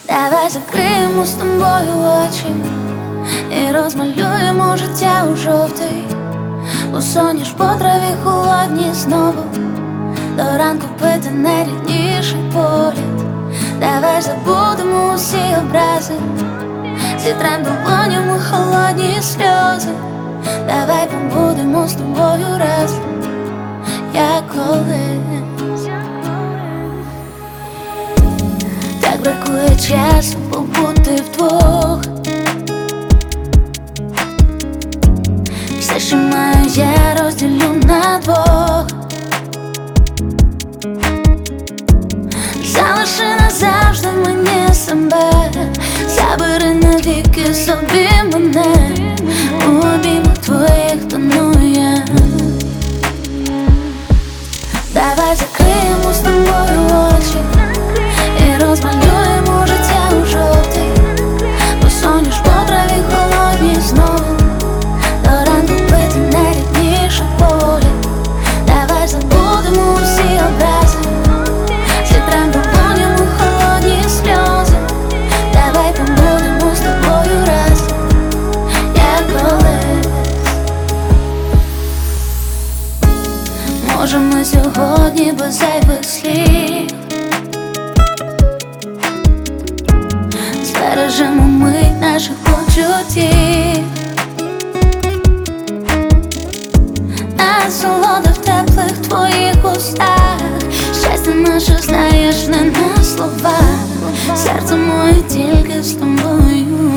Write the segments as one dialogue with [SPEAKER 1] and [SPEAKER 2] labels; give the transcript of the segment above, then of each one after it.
[SPEAKER 1] Давай закриємо з тобою очі і розмалюємо життя у жовтий. Усоніш по траві холодні знову, до ранку пити найрідніший погляд. Давай забудемо усі образи, зітрем долонями холодні сльози. Давай побудемо з тобою раз, як колись. Так бракує часу побути вдвох. Все, що маю, я розділю на двох. Залиши назавжди мені себе, забери навіки собі мене. У обіймах твоїх тону я. Давай закриємо з тобою очі і розмалюємо життя у жовтий. Посоніш по траві холодні знову, до ранку пити найрідніший погляд. Давай забудемо усі образи, зітрем долонями холодні сльози. Давай побудемо з тобою раз, як колись. Може, ми сьогодні без зайвих слів збережемо мить наших почуттів. Насолода в теплих твоїх устах, щастя наше знаєш не на словах. Серце моє тільки з тобою.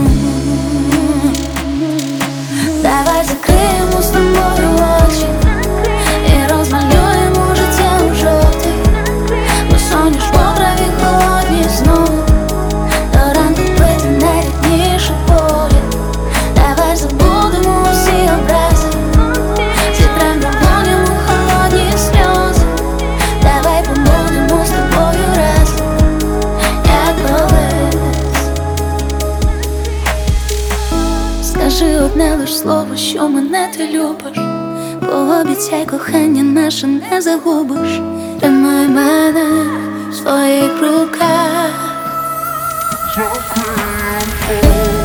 [SPEAKER 1] Давай закриємо з тобою очі і розмалюємо життя у жовтий. Посоніш по траві холодні знову, до ранку пити найрідніший погляд. Давай забудемо усі образи, зітрем долонями холодні сльози. Давай побудемо з тобою раз, як колись. Скажи одне лиш слово, що мене ти любиш. Пообіцяй, кохання наше не загубиш. Тримай мене в своїх руках.